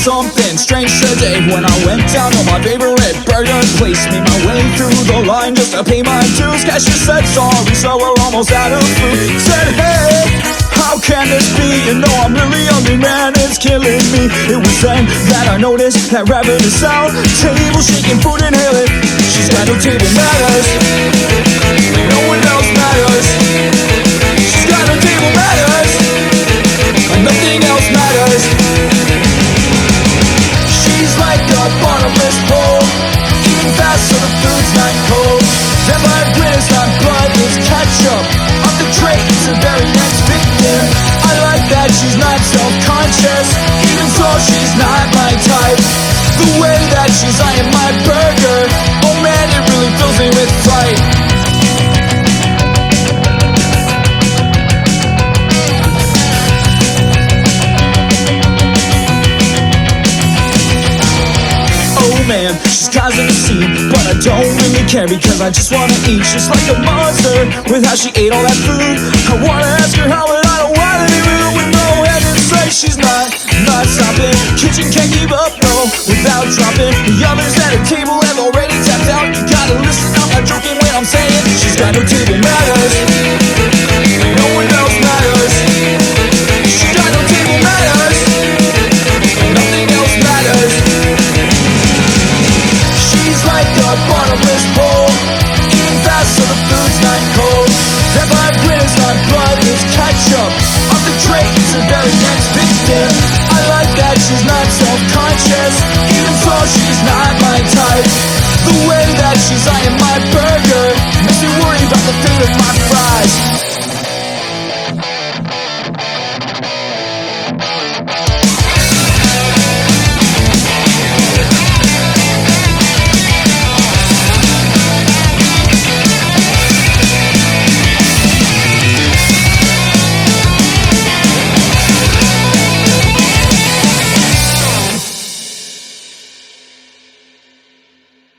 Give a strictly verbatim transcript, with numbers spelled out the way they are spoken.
something strange today when I went down to my favorite burger place. Made my way through the line just to pay my dues. Cashier said sorry, so we're almost out of food. Said hey, how can this be? You know I'm really hungry, man, it's killing me. It was then that I noticed that rabbit is sound. Table shaking, food inhaling. She's got no table manners. No one else matters. She's got no table manners. Nothing else matters. She's like a bottomless bowl, eating fast so the food's not cold. Then my grin's not blood, it's ketchup. Off the tray, it's the very next victim. I like that she's not self-conscious, even though she's not my type. The way that she's eyeing my burger, oh man, it really fills me with fright. Man, she's causing a scene, but I don't really care because I just wanna eat. She's like a monster with how she ate all that food. I wanna ask her how, but I don't wanna leave her with no head and say she's not, not stopping. Kitchen can't keep up, no, without dropping. The others at her table have already tapped out. You gotta listen, I'm not joking when I'm saying she's got no table manners. No one else matters. She's got no table manners. Nothing else matters. She's like a bottomless bowl, eating fast so the food's not cold. That my grin's not blood, it's ketchup. Off the tray, it's the very next victim. I like that she's not self-conscious, even though she's not